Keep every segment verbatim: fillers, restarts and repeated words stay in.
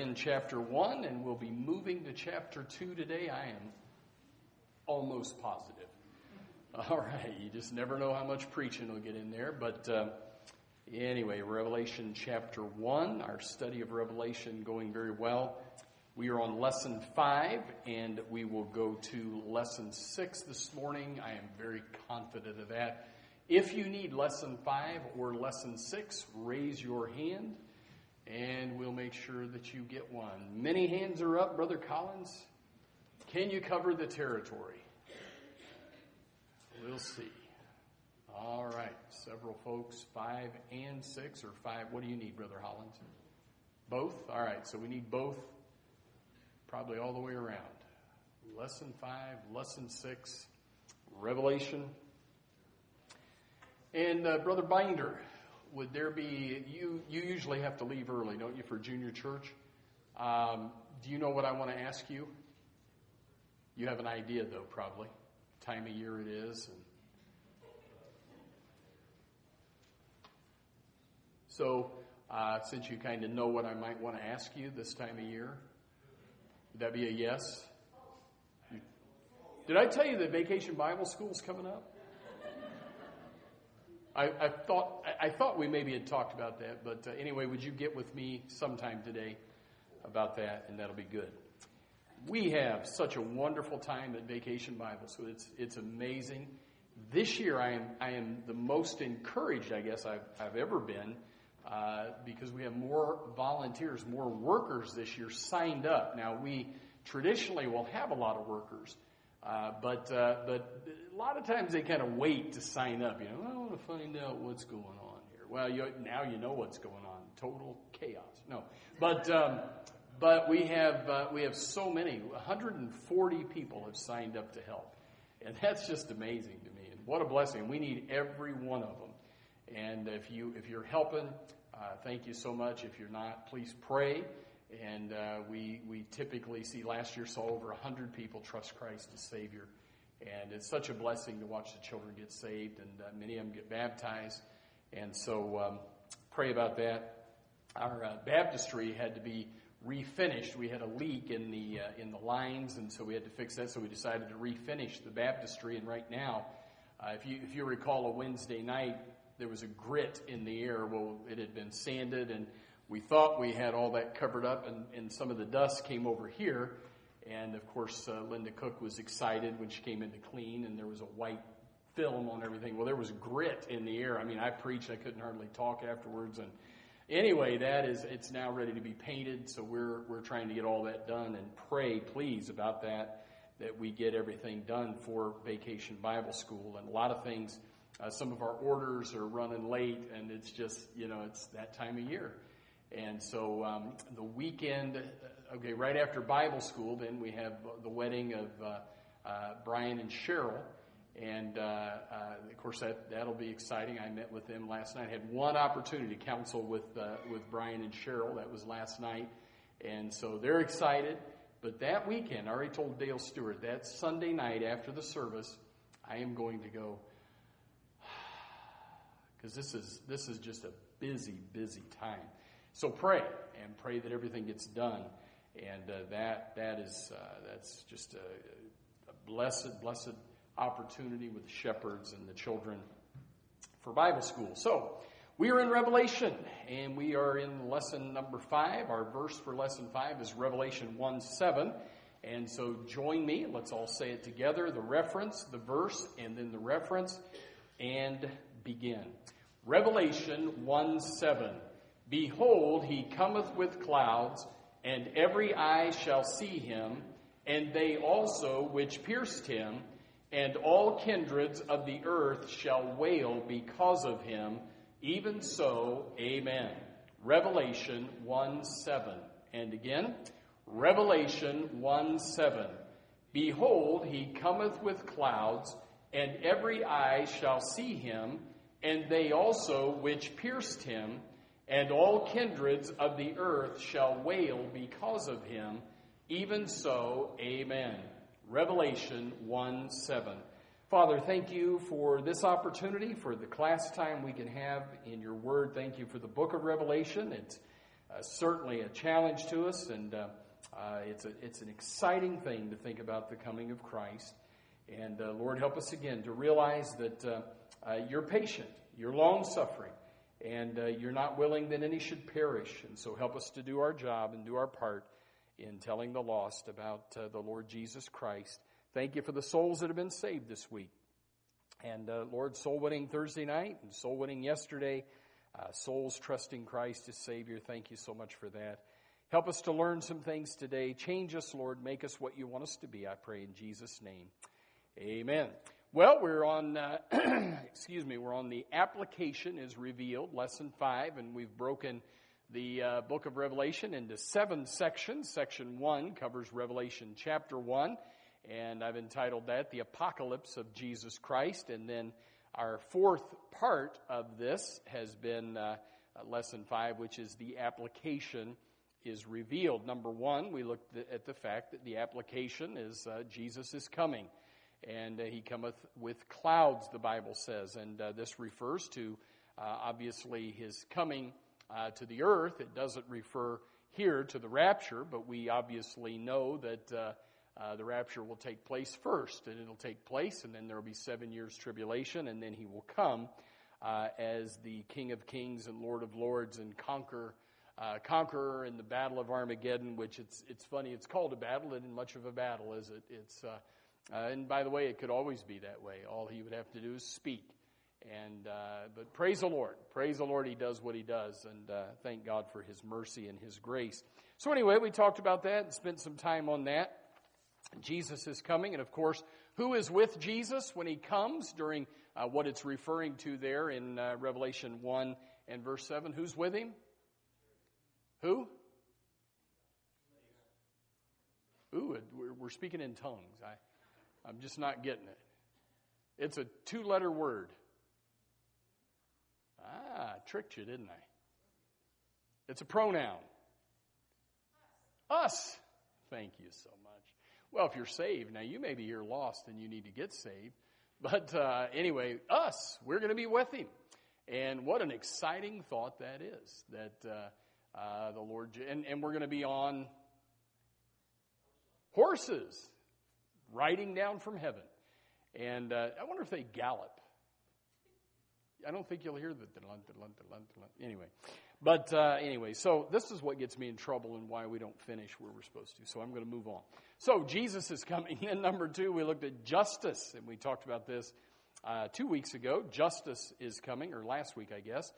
in chapter one, and we'll be moving to chapter two today. I am almost positive. All right, you just never know how much preaching will get in there. But uh, anyway, Revelation chapter one, our study of Revelation going very well. We are on lesson five, and we will go to lesson six this morning. I am very confident of that. If you need lesson five or lesson six, raise your hand, and we'll make sure that you get one. Many hands are up, Brother Collins. Can you cover the territory? We'll see. All right, several folks, five and six, or five. What do you need, Brother Hollins? Both? All right, so we need both, probably all the way around. Lesson five, lesson six, Revelation. And uh, Brother Binder, would there be, you, you usually have to leave early, don't you, for junior church? Um, do you know what I want to ask you? You have an idea, though, probably. Time of year it is. And so, uh, since you kind of know what I might want to ask you this time of year, would that be a yes? You, did I tell you that Vacation Bible School is coming up? I, I thought I, I thought we maybe had talked about that, but uh, anyway, would you get with me sometime today about that, and that'll be good. We have such a wonderful time at Vacation Bible School. It's it's amazing. This year, I am I am the most encouraged, I guess, I've I've ever been, uh, because we have more volunteers, more workers this year signed up. Now, we traditionally will have a lot of workers, uh, but uh, but a lot of times they kind of wait to sign up. You know, I want to find out what's going on here. Well, you, now you know what's going on. Total chaos. No, but. Um, But we have uh, we have so many, one hundred forty people have signed up to help. And that's just amazing to me. And what a blessing. We need every one of them. And if, you, if you're helping, uh, thank you so much. If you're not, please pray. And uh, we, we typically see, last year saw over one hundred people trust Christ as Savior. And it's such a blessing to watch the children get saved. And uh, many of them get baptized. And so um, pray about that. Our uh, baptistry had to be refinished. We had a leak in the uh, in the lines, and so we had to fix that. So we decided to refinish the baptistry. And right now, uh, if you if you recall, a Wednesday night there was a grit in the air. Well, it had been sanded, and we thought we had all that covered up, and, and some of the dust came over here. And of course, uh, Linda Cook was excited when she came in to clean, and there was a white film on everything. Well, there was grit in the air. I mean, I preached. I couldn't hardly talk afterwards, and anyway, that is, it's now ready to be painted, so we're we're trying to get all that done, and pray, please, about that, that we get everything done for Vacation Bible School. And a lot of things, uh, some of our orders are running late, and it's just, you know, it's that time of year. And so um, the weekend, okay, right after Bible School, then we have the wedding of uh, uh, Brian and Cheryl. And, uh, uh, of course, that, that'll be exciting. I met with them last night. I had one opportunity to counsel with uh, with Brian and Cheryl. That was last night. And so they're excited. But that weekend, I already told Dale Stewart, that Sunday night after the service, I am going to go, because this is, this is just a busy, busy time. So pray, and pray that everything gets done. And uh, that that is uh, that's just a, a blessed, blessed opportunity with the shepherds and the children for Bible school. So we are in Revelation, and we are in lesson number five. Our verse for lesson five is Revelation one seven. And so join me. Let's all say it together. The reference, the verse, and then the reference, and begin. Revelation one seven. Behold, he cometh with clouds, and every eye shall see him, and they also which pierced him, and all kindreds of the earth shall wail because of him. Even so, amen. Revelation one seven. And again, Revelation one seven. Behold, he cometh with clouds, and every eye shall see him, and they also which pierced him, and all kindreds of the earth shall wail because of him. Even so, amen. Revelation one seven. Father, thank you for this opportunity, for the class time we can have in your word. Thank you for the book of Revelation. It's uh, certainly a challenge to us, and uh, uh, it's a, it's an exciting thing to think about the coming of Christ. And uh, Lord, help us again to realize that uh, uh, you're patient, you're long-suffering, and uh, you're not willing that any should perish. And so help us to do our job and do our part in telling the lost about uh, the Lord Jesus Christ. Thank you for the souls that have been saved this week. And uh, Lord, soul winning Thursday night and soul winning yesterday, uh, souls trusting Christ as Savior. Thank you so much for that. Help us to learn some things today. Change us, Lord. Make us what you want us to be, I pray in Jesus' name. Amen. Well, we're on, uh, excuse me, we're on the application is revealed, lesson five, and we've broken the uh, book of Revelation into seven sections. Section one covers Revelation chapter one, and I've entitled that The Apocalypse of Jesus Christ. And then our fourth part of this has been uh, lesson five, which is the application is revealed. Number one, we looked at the fact that the application is uh, Jesus is coming. And uh, he cometh with clouds, the Bible says. And uh, this refers to, uh, obviously, his coming uh, to the earth. It doesn't refer here to the rapture, but we obviously know that uh, uh, the rapture will take place first. And it'll take place, and then there will be seven years tribulation, and then he will come uh, as the King of Kings and Lord of Lords and conquer, uh, conqueror in the Battle of Armageddon, which it's it's funny, it's called a battle. It isn't much of a battle, is it? It's... Uh, Uh, and by the way, it could always be that way. All he would have to do is speak. And uh, but praise the Lord. Praise the Lord, he does what he does. And uh, thank God for his mercy and his grace. So anyway, we talked about that and spent some time on that. Jesus is coming. And of course, who is with Jesus when he comes during uh, what it's referring to there in uh, Revelation one and verse seven? Who's with him? Who? Ooh, we're, we're speaking in tongues. I... I'm just not getting it. It's a two-letter word. Ah, I tricked you, didn't I? It's a pronoun. Us. Thank you so much. Well, if you're saved, now you may be here lost and you need to get saved. But uh, anyway, us, we're going to be with him. And what an exciting thought that is. That uh, uh, the Lord, and, and we're going to be on horses. Riding down from heaven. And uh, I wonder if they gallop. I don't think you'll hear the dun, dun, dun, dun, dun. Anyway. But uh, anyway, so this is what gets me in trouble and why we don't finish where we're supposed to. So I'm going to move on. So Jesus is coming. And number two, we looked at justice. And we talked about this uh, two weeks ago. Justice is coming, or last week, I guess.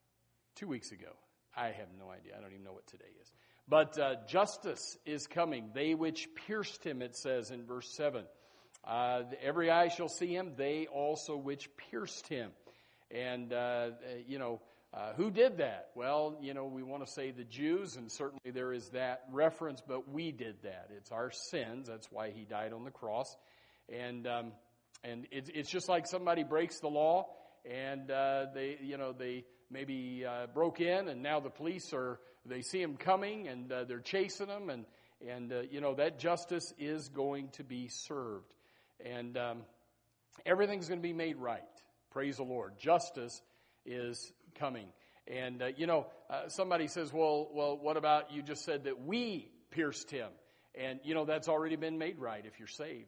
Two weeks ago. I have no idea. I don't even know what today is. But uh, justice is coming. They which pierced him, it says in verse seven. Uh, every eye shall see him, they also which pierced him. And, uh, you know, uh, who did that? Well, you know, we want to say the Jews, and certainly there is that reference, but we did that. It's our sins. That's why he died on the cross. And um, and it's, it's just like somebody breaks the law, and uh, they, you know, they maybe uh, broke in, and now the police are... They see him coming, and uh, they're chasing him, and, and uh, you know, that justice is going to be served. And um, everything's going to be made right. Praise the Lord. Justice is coming. And, uh, you know, uh, somebody says, well, well, what about you just said that we pierced him? And, you know, that's already been made right if you're saved.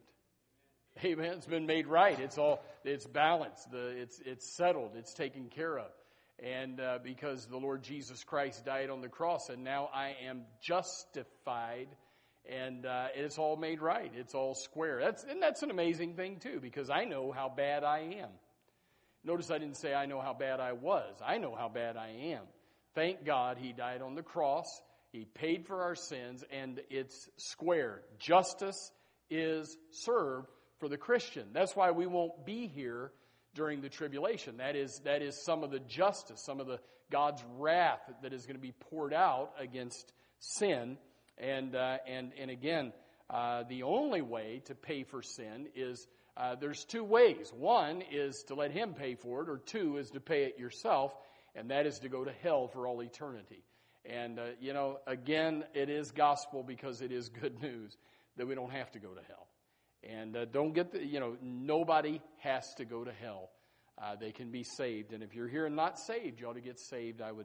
Amen. It's been made right. It's all, it's balanced. The, it's, it's settled. It's taken care of. And uh, because the Lord Jesus Christ died on the cross, and now I am justified, and uh, it's all made right. It's all square. That's and that's an amazing thing too, because I know how bad I am. Notice I didn't say I know how bad I was. I know how bad I am. Thank God he died on the cross. He paid for our sins, and it's square. Justice is served for the Christian. That's why we won't be here during the tribulation. That is, that is some of the justice, some of the God's wrath that is going to be poured out against sin. And uh, and and again, uh, the only way to pay for sin is uh, there's two ways. One is to let him pay for it, or two is to pay it yourself, and that is to go to hell for all eternity. And uh, you know, again, it is gospel because it is good news that we don't have to go to hell. And uh, don't get the, you know, nobody has to go to hell. Uh, they can be saved. And if you're here and not saved, you ought to get saved. I would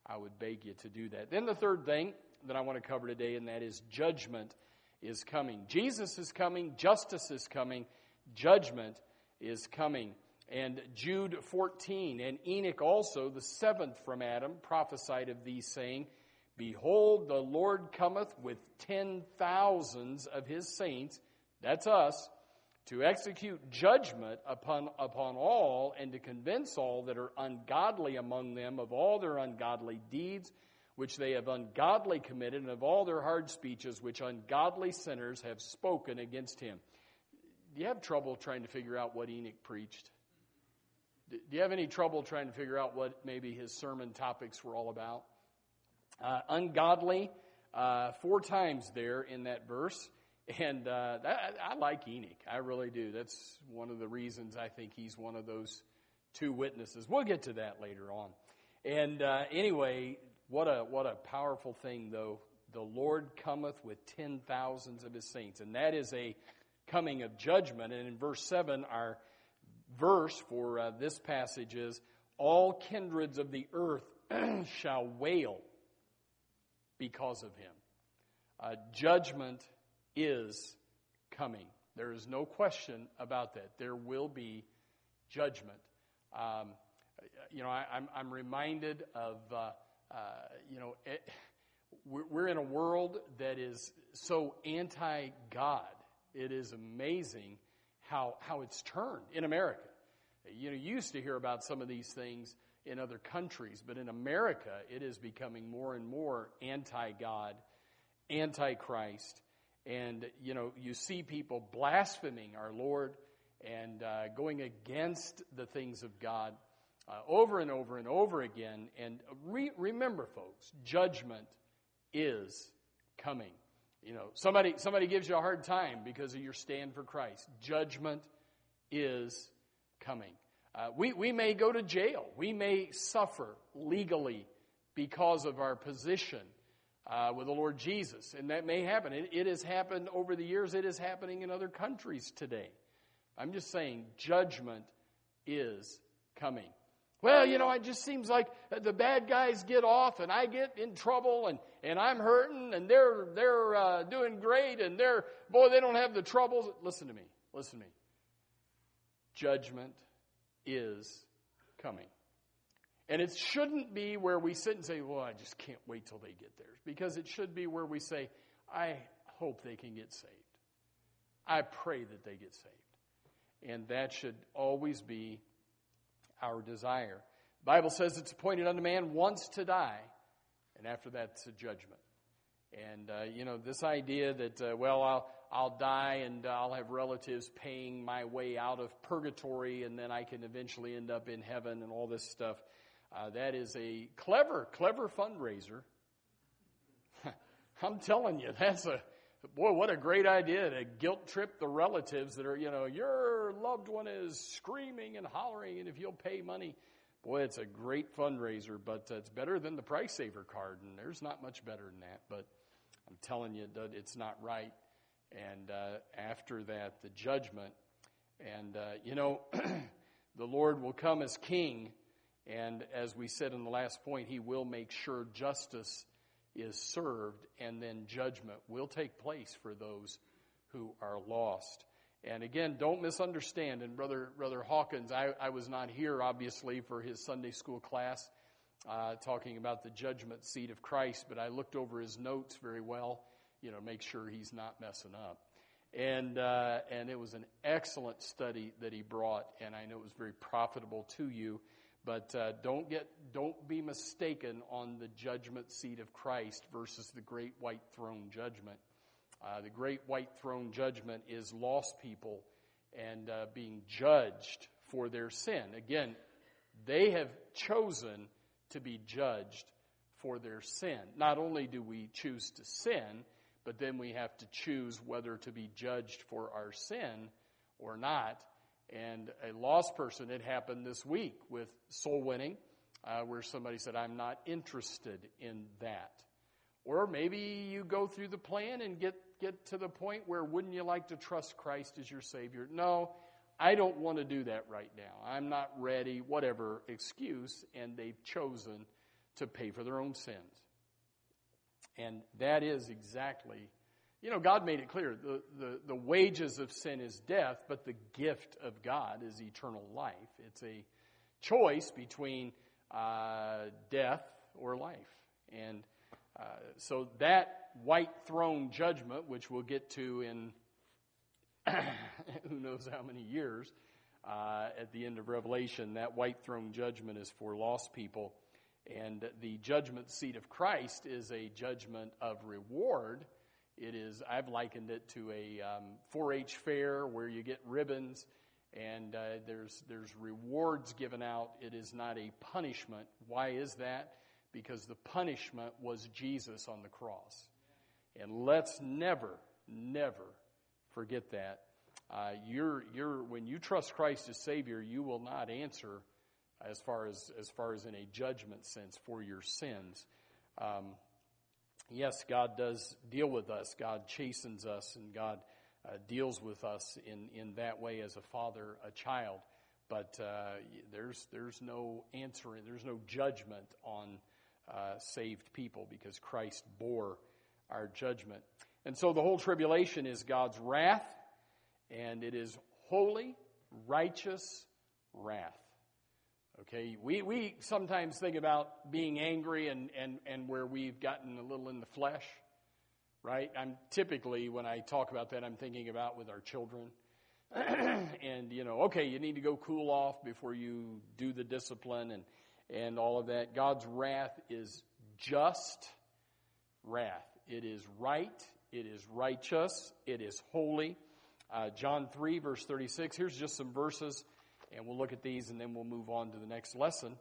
I would beg you to do that. Then the third thing that I want to cover today, and that is judgment is coming. Jesus is coming. Justice is coming. Judgment is coming. And Jude fourteen, and Enoch also, the seventh from Adam, prophesied of these, saying, Behold, the Lord cometh with ten thousands of his saints, that's us, to execute judgment upon, upon all, and to convince all that are ungodly among them of all their ungodly deeds, which they have ungodly committed, and of all their hard speeches, which ungodly sinners have spoken against him. Do you have trouble trying to figure out what Enoch preached? Do you have any trouble trying to figure out what maybe his sermon topics were all about? Uh, ungodly, uh, four times there in that verse. And uh, that, I like Enoch. I really do. That's one of the reasons I think he's one of those two witnesses. We'll get to that later on. And uh, anyway, what a what a powerful thing, though. The Lord cometh with ten thousands of his saints. And that is a coming of judgment. And in verse seven, our verse for uh, this passage is, all kindreds of the earth shall wail because of him. Uh, judgment is coming. There is no question about that. There will be judgment. Um, you know, I, I'm, I'm reminded of, uh, uh, you know, it, we're, we're in a world that is so anti-God. It is amazing how how it's turned in America. You know, you used to hear about some of these things in other countries, but in America, it is becoming more and more anti-God, anti-Christ. And, you know, you see people blaspheming our Lord and uh, going against the things of God uh, over and over and over again. And re- remember, folks, judgment is coming. You know, somebody somebody gives you a hard time because of your stand for Christ. Judgment is coming. Uh, we, we may go to jail. We may suffer legally because of our position Uh, with the Lord Jesus. And that may happen. It, it has happened over the years. It is happening in other countries today. I'm just saying judgment is coming. Well, you know, it just seems like the bad guys get off and I get in trouble and, and I'm hurting and they're they're uh, doing great and they're, boy, they don't have the troubles. Listen to me. Listen to me. Judgment is coming. And it shouldn't be where we sit and say, well, I just can't wait till they get theirs. Because it should be where we say, I hope they can get saved. I pray that they get saved. And that should always be our desire. The Bible says it's appointed unto man once to die, and after that it's a judgment. And, uh, you know, this idea that, uh, well, I'll, I'll die and I'll have relatives paying my way out of purgatory and then I can eventually end up in heaven and all this stuff. Uh, that is a clever, clever fundraiser. I'm telling you, that's a, boy, what a great idea to guilt trip the relatives that are, you know, your loved one is screaming and hollering, and if you'll pay money, boy, it's a great fundraiser, but uh, it's better than the Price Saver card, and there's not much better than that, but I'm telling you that it's not right. And uh, after that, the judgment, and, uh, you know, the Lord will come as king. And as we said in the last point, he will make sure justice is served and then judgment will take place for those who are lost. And again, don't misunderstand. And Brother Brother Hawkins, I, I was not here, obviously, for his Sunday school class uh, talking about the judgment seat of Christ, but I looked over his notes very well, you know, make sure he's not messing up. And uh, and it was an excellent study that he brought, and I know it was very profitable to you. But uh, don't get, don't be mistaken on the judgment seat of Christ versus the great white throne judgment. Uh, the great white throne judgment is lost people and uh, being judged for their sin. Again, they have chosen to be judged for their sin. Not only do we choose to sin, but then we have to choose whether to be judged for our sin or not. And a lost person, it happened this week with soul winning, uh, where somebody said, I'm not interested in that. Or maybe you go through the plan and get, get to the point where wouldn't you like to trust Christ as your Savior? No, I don't want to do that right now. I'm not ready, whatever excuse, and they've chosen to pay for their own sins. And that is exactly, you know, God made it clear. The, the, the wages of sin is death, but the gift of God is eternal life. It's a choice between uh, death or life. And uh, so that white throne judgment, which we'll get to in who knows how many years, uh, at the end of Revelation, that white throne judgment is for lost people. And the judgment seat of Christ is a judgment of reward. It is, I've likened it to a um, four H fair where you get ribbons and uh, there's there's rewards given out. It is not a punishment. Why is that? Because the punishment was Jesus on the cross. And let's never, never forget that. Uh, you're you're when you trust Christ as Savior, you will not answer as far as as far as in a judgment sense for your sins. Um, yes, God does deal with us. God chastens us, and God uh, deals with us in, in that way as a father, a child. But uh, there's there's no answering, there's no judgment on uh, saved people because Christ bore our judgment. And so the whole tribulation is God's wrath, and it is holy, righteous wrath. Okay, we, we sometimes think about being angry and, and, and where we've gotten a little in the flesh, right? I'm typically, when I talk about that, I'm thinking about with our children. And, you know, okay, you need to go cool off before you do the discipline and, and all of that. God's wrath is just wrath. It is right. It is righteous. It is holy. Uh, John three, verse thirty-six. Here's just some verses. And we'll look at these and then we'll move on to the next lesson.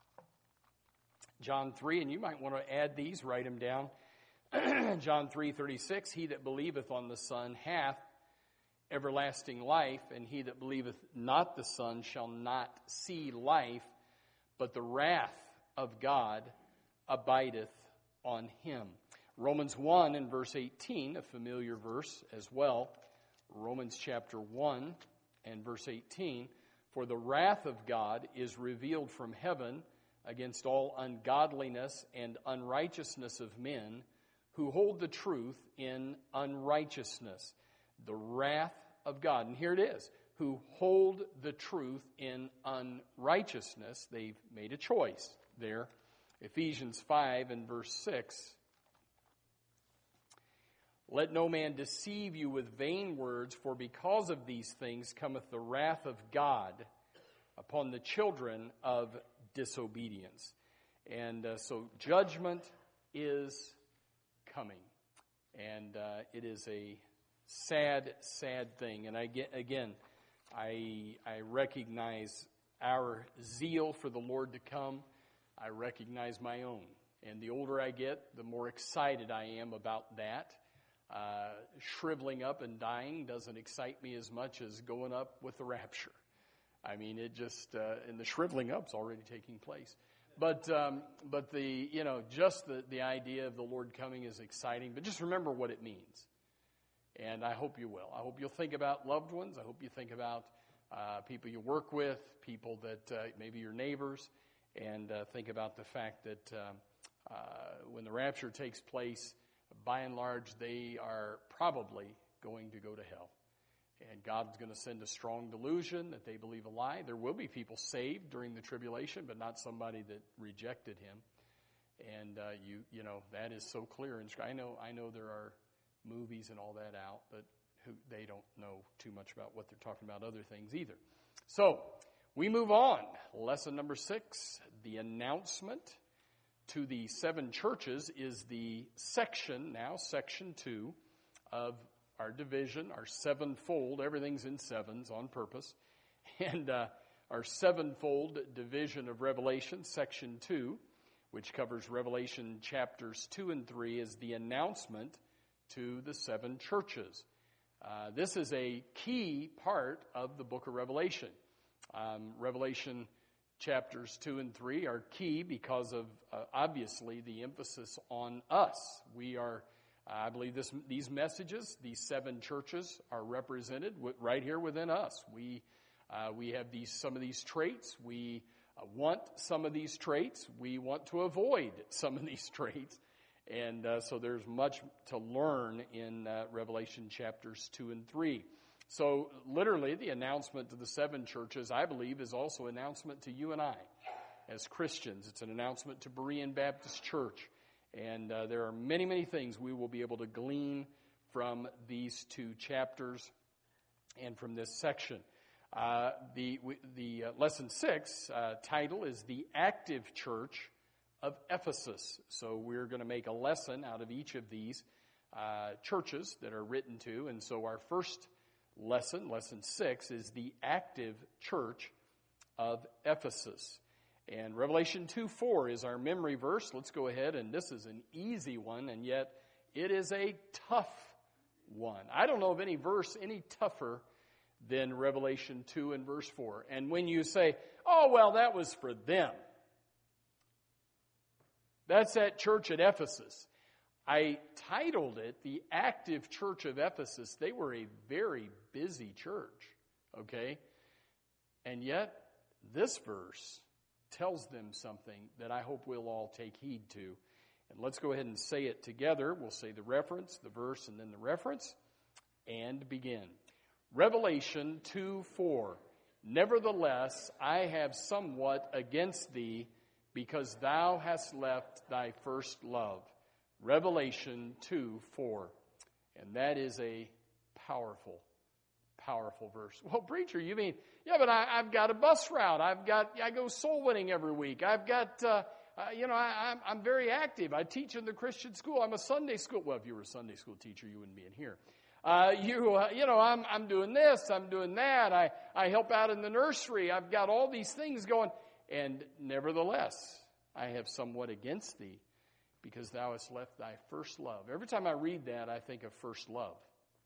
John three, and you might want to add these, write them down. John three thirty-six, he that believeth on the Son hath everlasting life, and he that believeth not the Son shall not see life, but the wrath of God abideth on him. Romans one and verse eighteen, a familiar verse as well. Romans chapter one and verse eighteen. For the wrath of God is revealed from heaven against all ungodliness and unrighteousness of men who hold the truth in unrighteousness. The wrath of God. And here it is. Who hold the truth in unrighteousness. They've made a choice there. Ephesians five and verse six. Let no man deceive you with vain words, for because of these things cometh the wrath of God upon the children of disobedience. And uh, so judgment is coming. And uh, it is a sad, sad thing. And I get, again, I, I recognize our zeal for the Lord to come. I recognize my own. And the older I get, the more excited I am about that. Uh, shriveling up and dying doesn't excite me as much as going up with the rapture. I mean, it just, uh, and the shriveling up's already taking place. But, um, but the, you know, just the, the idea of the Lord coming is exciting. But just remember what it means. And I hope you will. I hope you'll think about loved ones. I hope you think about uh, people you work with, people that uh, maybe your neighbors, and uh, think about the fact that uh, uh, when the rapture takes place, by and large, they are probably going to go to hell. And God's going to send a strong delusion that they believe a lie. There will be people saved during the tribulation, but not somebody that rejected him. And uh, you you know, that is so clear. And I know I know there are movies and all that out, but who they don't know too much about what they're talking about other things either. So we move on. Lesson number six, the announcement to the seven churches is the section, now section two, of our division, our sevenfold. Everything's in sevens on purpose. And uh, our sevenfold division of Revelation, section two, which covers Revelation chapters two and three, is the announcement to the seven churches. Uh, this is a key part of the book of Revelation. Um, Revelation chapters two and three are key because of, uh, obviously, the emphasis on us. We are, I believe this, these messages, these seven churches are represented with, right here within us. We uh, we have these some of these traits. We uh, want some of these traits. We want to avoid some of these traits. And uh, so there's much to learn in uh, Revelation chapters two and three. So literally the announcement to the seven churches, I believe, is also an announcement to you and I as Christians. It's an announcement to Berean Baptist Church. And uh, there are many, many things we will be able to glean from these two chapters and from this section. Uh, the the uh, lesson six uh, title is The Active Church of Ephesus. So we're going to make a lesson out of each of these uh, churches that are written to. And so our first lesson, lesson six, is The Active Church of Ephesus. And Revelation two four is our memory verse. Let's go ahead, and this is an easy one, and yet it is a tough one. I don't know of any verse any tougher than Revelation two and verse four. And when you say, oh, well, that was for them. That's that church at Ephesus. I titled it The Active Church of Ephesus. They were a very busy church, okay? And yet, this verse tells them something that I hope we'll all take heed to. And let's go ahead and say it together. We'll say the reference, the verse, and then the reference, and begin. Revelation two four. Nevertheless, I have somewhat against thee, because thou hast left thy first love. Revelation two four. And that is a powerful, powerful verse. Well, preacher, you mean, yeah, but I, I've got a bus route. I've got, I go soul winning every week. I've got, uh, uh, you know, I, I'm, I'm very active. I teach in the Christian school. I'm a Sunday school. Well, if you were a Sunday school teacher, you wouldn't be in here. Uh, you, uh, you know, I'm, I'm doing this. I'm doing that. I, I help out in the nursery. I've got all these things going. And nevertheless, I have somewhat against thee, because thou hast left thy first love. Every time I read that, I think of first love.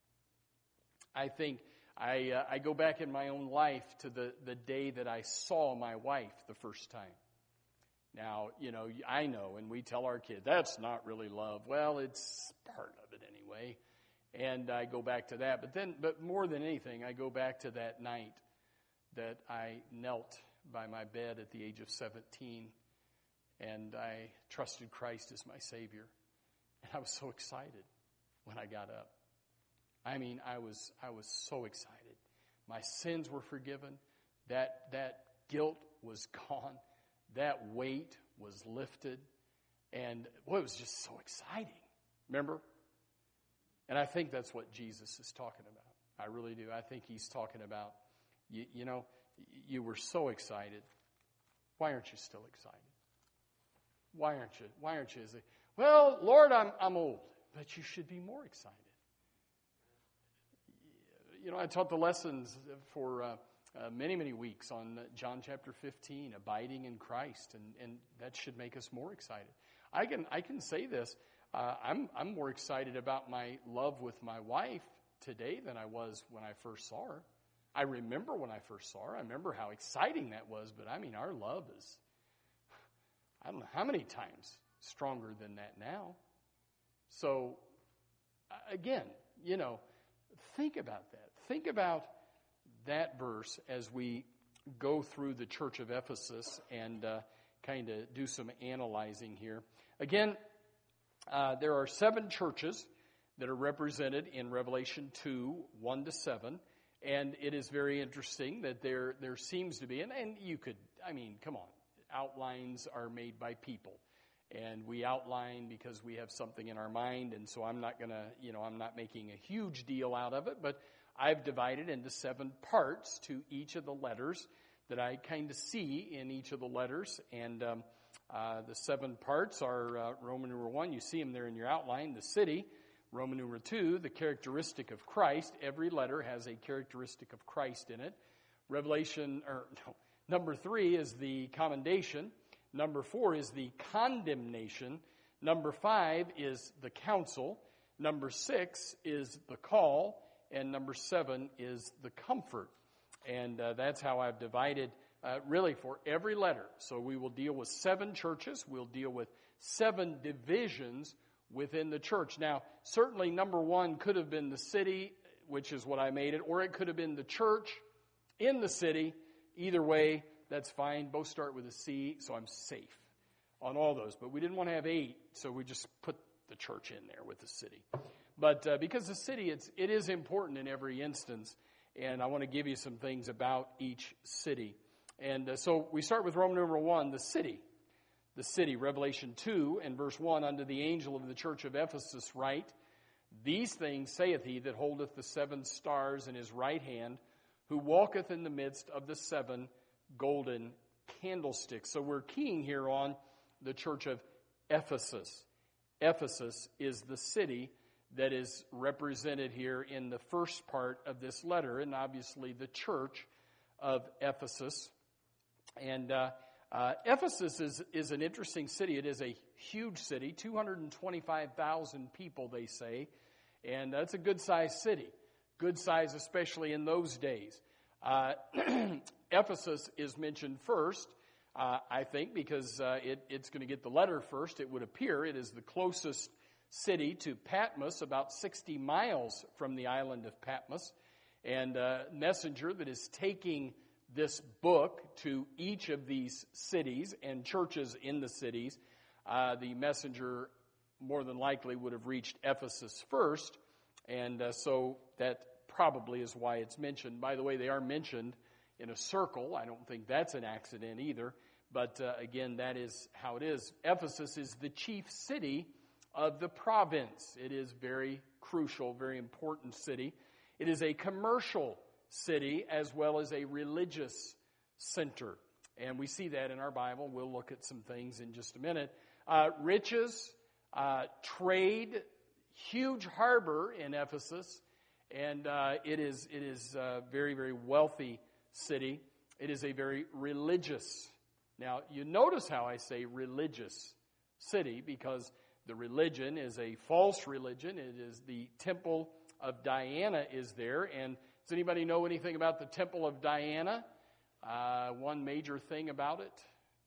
I think I uh, I go back in my own life to the, the day that I saw my wife the first time. Now, you know, I know, and we tell our kids, that's not really love. Well, it's part of it anyway. And I go back to that. But then, but more than anything, I go back to that night that I knelt by my bed at the age of seventeen, and I trusted Christ as my Savior. And I was so excited when I got up. I mean, I was I was so excited. My sins were forgiven. That that guilt was gone. That weight was lifted. And boy, it was just so exciting. Remember? And I think that's what Jesus is talking about. I really do. I think he's talking about, you, you know, you were so excited. Why aren't you still excited? Why aren't you? Why aren't you? Well, Lord, I'm I'm old, but you should be more excited. You know, I taught the lessons for uh, uh, many, many weeks on John chapter fifteen, abiding in Christ, and, and that should make us more excited. I can I can say this: uh, I'm I'm more excited about my love with my wife today than I was when I first saw her. I remember when I first saw her. I remember how exciting that was. But I mean, our love is, I don't know how many times stronger than that now. So, again, you know, think about that. Think about that verse as we go through the church of Ephesus and uh, kind of do some analyzing here. Again, uh, there are seven churches that are represented in Revelation two, one to seven. And it is very interesting that there there seems to be, and, and you could, I mean, come on, outlines are made by people. And we outline because we have something in our mind, and so I'm not going to, you know, I'm not making a huge deal out of it, but I've divided into seven parts to each of the letters that I kind of see in each of the letters. And um, uh, the seven parts are uh, Roman number one, you see them there in your outline, the city. Roman numeral two, the characteristic of Christ. Every letter has a characteristic of Christ in it. Revelation, or no, number three is the commendation. Number four is the condemnation. Number five is the counsel. Number six is the call. And number seven is the comfort. And uh, that's how I've divided uh, really for every letter. So we will deal with seven churches. We'll deal with seven divisions within the church. Now, certainly number one could have been the city, which is what I made it, or it could have been the church in the city. Either way, that's fine. Both start with a C, so I'm safe on all those. But we didn't want to have eight, so we just put the church in there with the city. But uh, because the city, it's, it is important in every instance, and I want to give you some things about each city. And uh, so we start with Roman numeral one, the city. The city, Revelation two and verse one, unto the angel of the church of Ephesus write, these things saith he that holdeth the seven stars in his right hand, who walketh in the midst of the seven golden candlesticks. So we're keying here on the church of Ephesus. Ephesus is the city that is represented here in the first part of this letter, and obviously the church of Ephesus. And uh, uh, Ephesus is, is an interesting city. It is a huge city, two hundred twenty-five thousand people, they say, and that's a good-sized city. Good size, especially in those days. Uh, Ephesus is mentioned first, uh, I think, because uh, it, it's going to get the letter first. It would appear it is the closest city to Patmos, about sixty miles from the island of Patmos. And a messenger that is taking this book to each of these cities and churches in the cities, uh, the messenger more than likely would have reached Ephesus first. And uh, so that probably is why it's mentioned. By the way, they are mentioned in a circle. I don't think that's an accident either. But uh, again, that is how it is. Ephesus is the chief city of the province. It is very crucial, very important city. It is a commercial city as well as a religious center. And we see that in our Bible. We'll look at some things in just a minute. Uh, riches, uh, trade, huge harbor in Ephesus. And uh, it is it is a very, very wealthy city. It is a very religious. Now, you notice how I say religious city, because the religion is a false religion. It is the temple of Diana is there. And does anybody know anything about the temple of Diana? Uh, one major thing about it?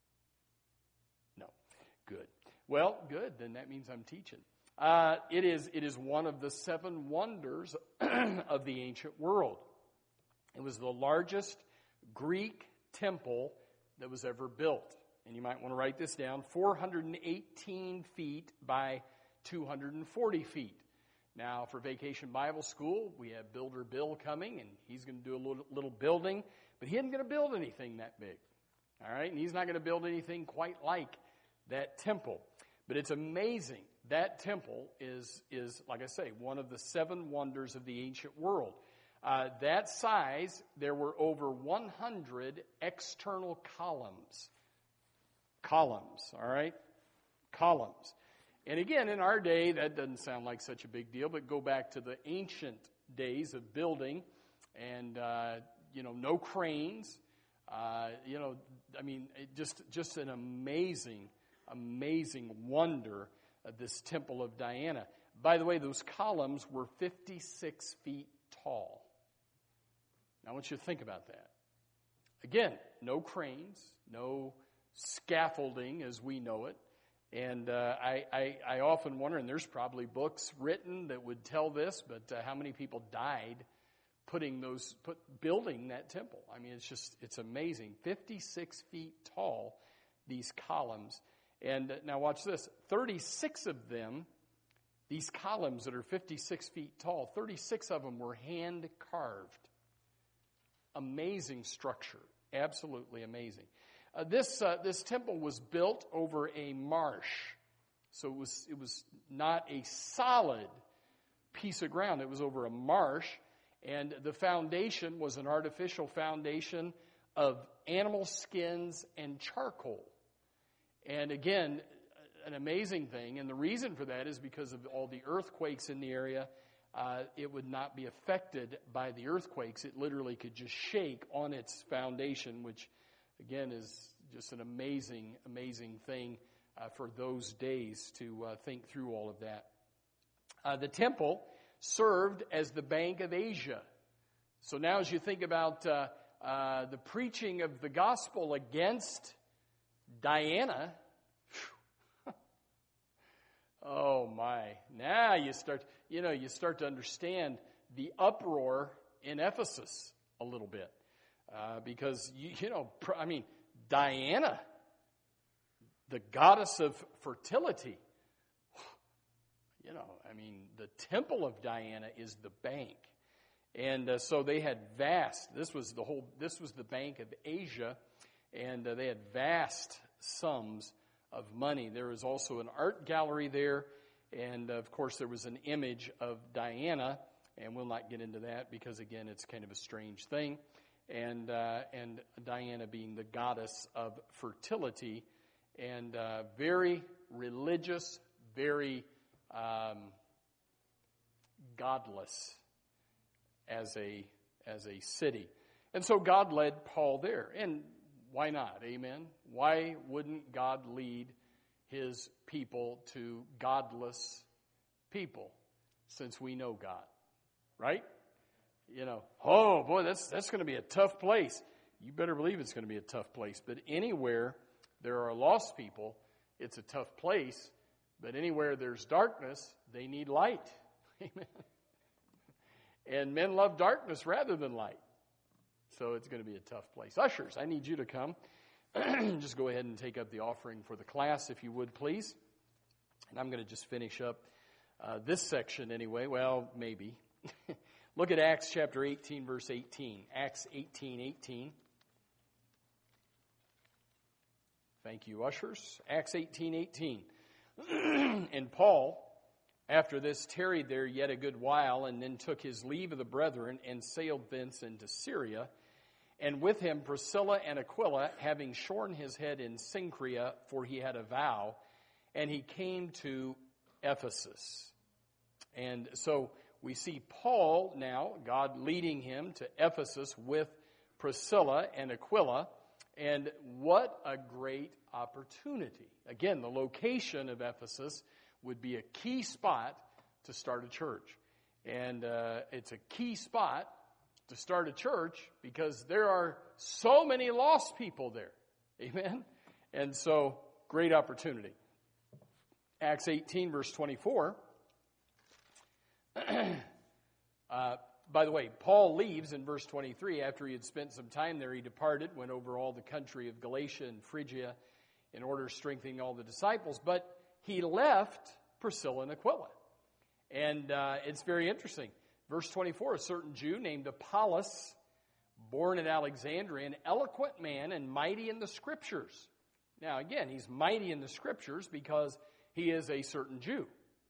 No. Good. Well, good. Then that means I'm teaching. Uh, it is it is one of the seven wonders of the ancient world. It was the largest Greek temple that was ever built. And you might want to write this down, four hundred eighteen feet by two hundred forty feet. Now, for Vacation Bible School, we have Builder Bill coming, and he's going to do a little, little building, but he isn't going to build anything that big. All right? And he's not going to build anything quite like that temple. But it's amazing. That temple is, is, like I say, one of the seven wonders of the ancient world. Uh, that size, there were over one hundred external columns. Columns, all right? Columns. And again, in our day, that doesn't sound like such a big deal, but go back to the ancient days of building and, uh, you know, no cranes. Uh, you know, I mean, it just just an amazing, amazing wonder of this temple of Diana. By the way, those columns were fifty-six feet tall. Now, I want you to think about that. Again, no cranes, no scaffolding as we know it. And uh, I, I, I often wonder, and there's probably books written that would tell this, but uh, how many people died putting those, put, building that temple? I mean, it's just, it's amazing. fifty-six feet tall, these columns. And uh, now watch this. thirty-six of them, these columns that are fifty-six feet tall, thirty-six of them were hand carved. Amazing structure. Absolutely amazing. Uh, this uh, this temple was built over a marsh, so it was it was not a solid piece of ground. It was over a marsh, and the foundation was an artificial foundation of animal skins and charcoal. And again, an amazing thing, and the reason for that is because of all the earthquakes in the area. Uh, it would not be affected by the earthquakes. It literally could just shake on its foundation, which again is just an amazing, amazing thing uh, for those days to uh, think through all of that. Uh, the temple served as the Bank of Asia. So now as you think about uh, uh, the preaching of the gospel against Diana, oh my, now you start, you know, you start to understand the uproar in Ephesus a little bit. uh, because, you, you know, I mean, Diana, the goddess of fertility, you know, I mean, the temple of Diana is the bank. And uh, so they had vast, this was the whole, this was the Bank of Asia, and uh, they had vast sums of money. There was also an art gallery there, and uh, of course there was an image of Diana, and we'll not get into that because, again, it's kind of a strange thing. And uh, and Diana being the goddess of fertility, and uh, very religious, very um, godless as a as a city. And so God led Paul there. And why not? Amen? Why wouldn't God lead his people to godless people, since we know God? Right? You know, oh boy, that's that's going to be a tough place. You better believe it's going to be a tough place. But anywhere there are lost people, it's a tough place. But anywhere there's darkness, they need light. Amen. And men love darkness rather than light. So it's going to be a tough place. Ushers, I need you to come. Just go ahead and take up the offering for the class, if you would, please. And I'm going to just finish up uh, this section anyway. Well, maybe. Look at Acts chapter eighteen, verse eighteen. Acts eighteen, eighteen. Thank you, ushers. Acts eighteen, eighteen. And Paul, after this, tarried there yet a good while, and then took his leave of the brethren, and sailed thence into Syria. And with him Priscilla and Aquila, having shorn his head in Cenchrea, for he had a vow, and he came to Ephesus. And so we see Paul now, God leading him to Ephesus with Priscilla and Aquila. And what a great opportunity. Again, the location of Ephesus would be a key spot to start a church. And uh, it's a key spot to start a church because there are so many lost people there. Amen? And so, great opportunity. Acts eighteen, verse twenty-four. uh, by the way, Paul leaves in verse twenty-three. After he had spent some time there, he departed, went over all the country of Galatia and Phrygia in order strengthening all the disciples. But he left Priscilla and Aquila. And uh, it's very interesting. Verse twenty-four, a certain Jew named Apollos, born at Alexandria, an eloquent man and mighty in the Scriptures. Now, again, he's mighty in the Scriptures because he is a certain Jew.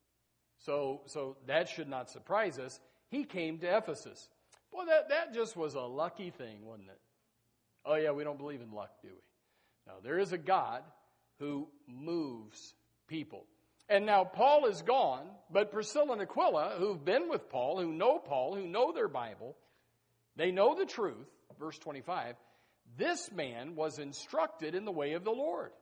So, so that should not surprise us. He came to Ephesus. Boy, that, that just was a lucky thing, wasn't it? Oh, yeah, we don't believe in luck, do we? Now, there is a God who moves people. And now Paul is gone, but Priscilla and Aquila, who've been with Paul, who know Paul, who know their Bible, they know the truth. Verse twenty-five, this man was instructed in the way of the Lord.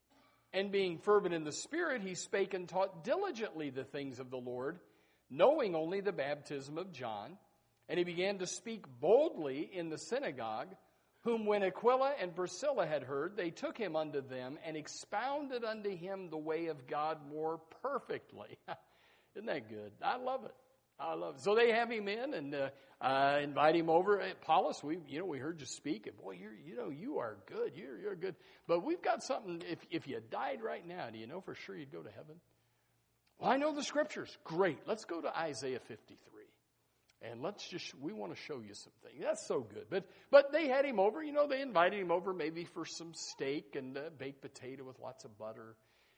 And being fervent in the Spirit, he spake and taught diligently the things of the Lord, knowing only the baptism of John. And he began to speak boldly in the synagogue, whom when Aquila and Priscilla had heard, they took him unto them and expounded unto him the way of God more perfectly. Isn't that good? I love it. I love it. So they have him in and uh, uh, invite him over. Hey, Apollos, we you know we heard you speak, and boy, you're you know you are good. You're you're good. But we've got something. If if you died right now, do you know for sure you'd go to heaven? Well, I know the Scriptures. Great. Let's go to Isaiah fifty-three. And let's just, we want to show you something. That's so good. But but they had him over, you know, they invited him over maybe for some steak and uh, baked potato with lots of butter.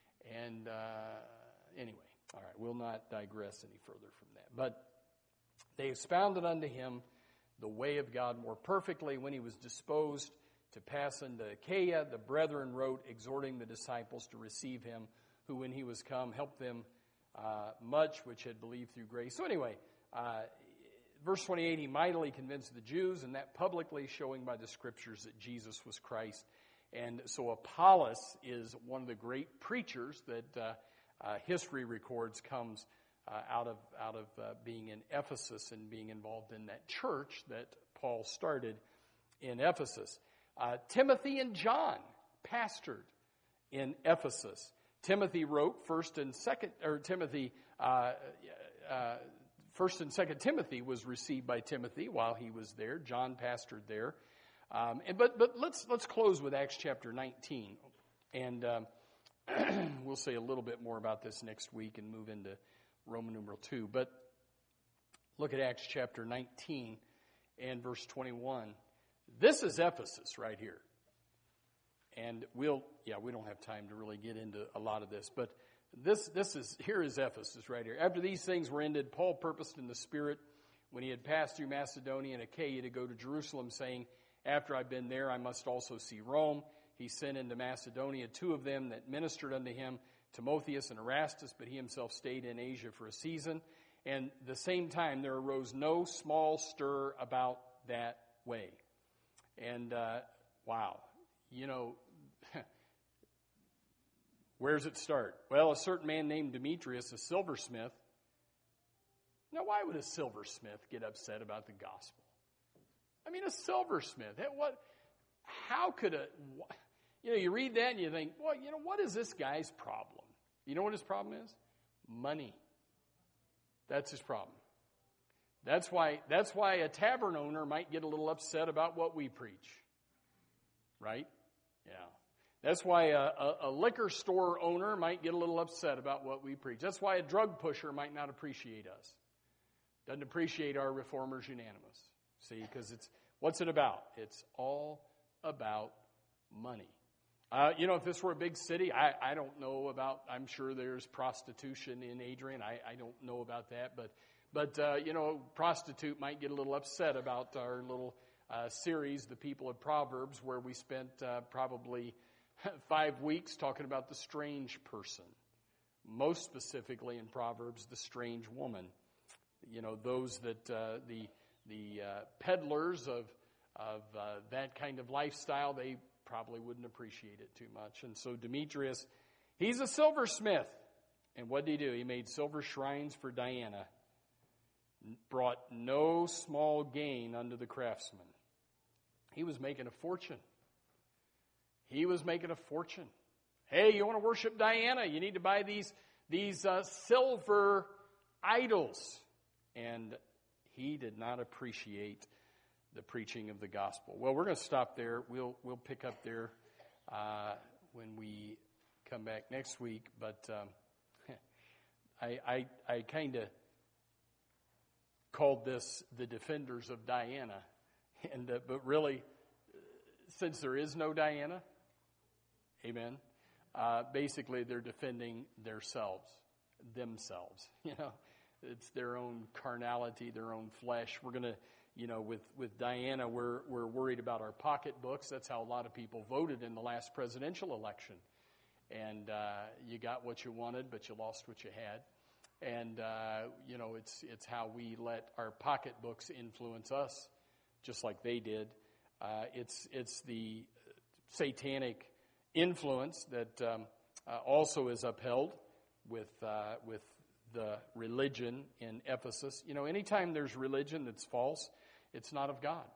And uh, anyway, all right, we'll not digress any further from that. But they expounded unto him the way of God more perfectly. When he was disposed to pass into Achaia, the brethren wrote, exhorting the disciples to receive him, who when he was come helped them uh, much, which had believed through grace. So anyway, uh, verse twenty-eight, he mightily convinced the Jews, and that publicly, showing by the Scriptures that Jesus was Christ. And so Apollos is one of the great preachers that uh, uh, history records comes uh, out of out of uh, being in Ephesus and being involved in that church that Paul started in Ephesus. Uh, Timothy and John pastored in Ephesus. Timothy wrote First and Second, or Timothy. Uh, uh, First and Second Timothy was received by Timothy while he was there. John pastored there. Um, and, but but let's let's close with Acts chapter nineteen, and um, we'll say a little bit more about this next week and move into Roman numeral two. But look at Acts chapter nineteen and verse twenty-one. This is Ephesus right here. And we'll, yeah, we don't have time to really get into a lot of this, but this, this is, here is Ephesus right here. After these things were ended, Paul purposed in the Spirit, when he had passed through Macedonia and Achaia, to go to Jerusalem, saying, after I've been there, I must also see Rome. He sent into Macedonia two of them that ministered unto him, Timotheus and Erastus, but he himself stayed in Asia for a season. And the same time, there arose no small stir about that way. And, uh, wow. You know, where does it start? Well, a certain man named Demetrius, a silversmith. Now, why would a silversmith get upset about the gospel? I mean, a silversmith. What? How could a, you know, you read that and you think, well, you know, what is this guy's problem? You know what his problem is? Money. That's his problem. That's why, that's why a tavern owner might get a little upset about what we preach. Right? Yeah. That's why a, a, a liquor store owner might get a little upset about what we preach. That's why a drug pusher might not appreciate us. Doesn't appreciate our Reformers Unanimous. See, because it's, what's it about? It's all about money. Uh, you know, if this were a big city, I, I don't know about, I'm sure there's prostitution in Adrian. I, I don't know about that. But, but uh, you know, prostitute might get a little upset about our little Uh, series, The People of Proverbs, where we spent uh, probably five weeks talking about the strange person. Most specifically in Proverbs, the strange woman. You know, those that, uh, the the uh, peddlers of, of uh, that kind of lifestyle, they probably wouldn't appreciate it too much. And so Demetrius, he's a silversmith. And what did he do? He made silver shrines for Diana. Brought no small gain unto the craftsmen. He was making a fortune. He was making a fortune. Hey, you want to worship Diana? You need to buy these, these uh, silver idols. And he did not appreciate the preaching of the gospel. Well, we're going to stop there. We'll, we'll pick up there uh, when we come back next week. But um, I, I, I kind of called this the defenders of Diana. And uh, but really, since there is no Diana, amen, uh, basically they're defending themselves, themselves. You know, it's their own carnality, their own flesh. We're going to, you know, with, with Diana, we're, we're worried about our pocketbooks. That's how a lot of people voted in the last presidential election. And uh, you got what you wanted, but you lost what you had. And, uh, you know, it's it's how we let our pocketbooks influence us, just like they did. Uh, it's it's the satanic influence that um, uh, also is upheld with uh, with the religion in Ephesus. You know, anytime there's religion that's false, it's not of God.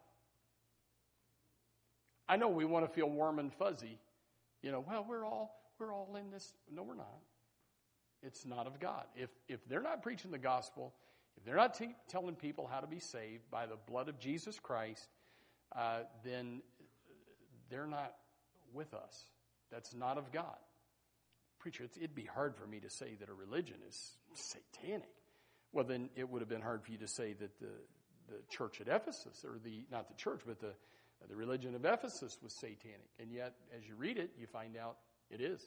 I know we want to feel warm and fuzzy. You know, well, we're all we're all in this. No, we're not. It's not of God. If if they're not preaching the gospel, if they're not t- telling people how to be saved by the blood of Jesus Christ, uh, then they're not with us. That's not of God. Preacher, it's, it'd be hard for me to say that a religion is satanic. Well, then it would have been hard for you to say that the, the church at Ephesus, or the not the church, but the the religion of Ephesus was satanic. And yet, as you read it, you find out it is.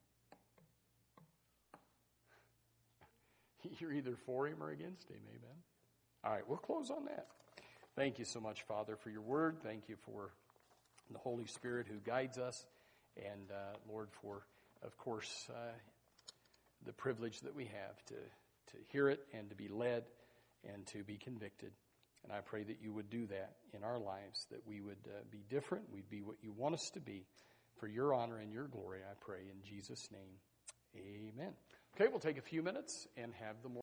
You're either for him or against him, amen? All right, we'll close on that. Thank you so much, Father, for your word. Thank you for the Holy Spirit who guides us. And, uh, Lord, for, of course, uh, the privilege that we have to, to hear it and to be led and to be convicted. And I pray that you would do that in our lives, that we would uh, be different. We'd be what you want us to be. For your honor and your glory, I pray in Jesus' name. Amen. Okay, we'll take a few minutes and have the